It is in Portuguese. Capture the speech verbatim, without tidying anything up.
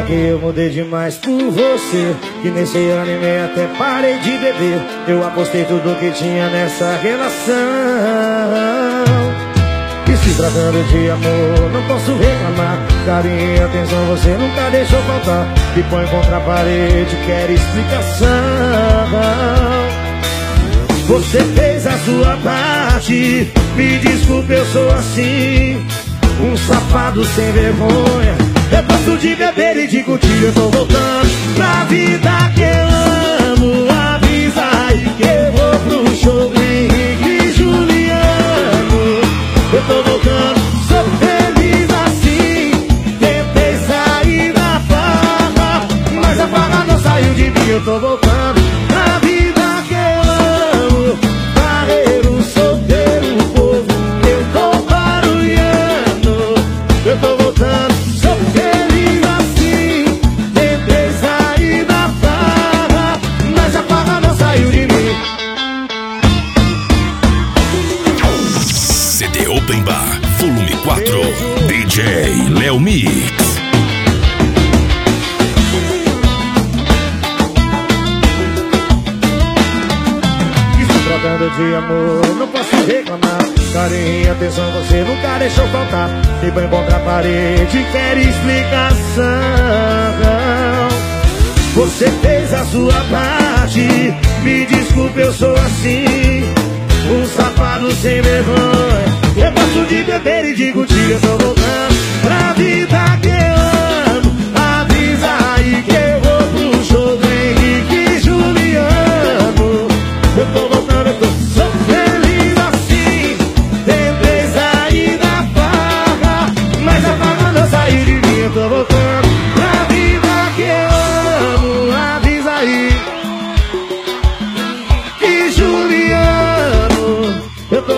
que eu mudei demais por você, que nesse ano e meio até parei de beber. Eu apostei tudo que tinha nessa relação. E se tratando de amor, não posso reclamar. Carinho e atenção você nunca deixou faltar. Me põe contra a parede, quer explicação. Você fez a sua parte, me desculpe, eu sou assim, um safado sem vergonha. Eu gosto de beber e de curtir, eu tô voltando pra vida que eu amo. Avisa aí que eu vou pro show do Henrique e Juliano. Eu tô voltando, sou feliz assim. Tentei sair da farra, mas a farra não saiu de mim. Eu tô voltando pra vida que eu amo. Barreiro, solteiro, povo, eu tô barulhando. Eu tô voltando, sou feliz assim. Tentei sair da farra, mas a farra não saiu de mim. C D Open Bar, volume quatro, D J Léo Mix. Tratando de amor, não posso reclamar. Carinho e atenção você nunca deixou faltar. Me põe contra a parede, quer explicação. Você fez a sua parte, me desculpe, eu sou assim, um safado sem vergonha. Eu gosto de beber e de curtir, eu tô voltando pra vida que eu amo. Avisa aí que eu vou pro show do Henrique e Juliano. Eu tô voltando, eu tô sou feliz assim. Tentei sair da farra, mas a farra não saiu de mim. Eu tô voltando pra vida que eu amo. Avisa aí, e Juliano. Eu tô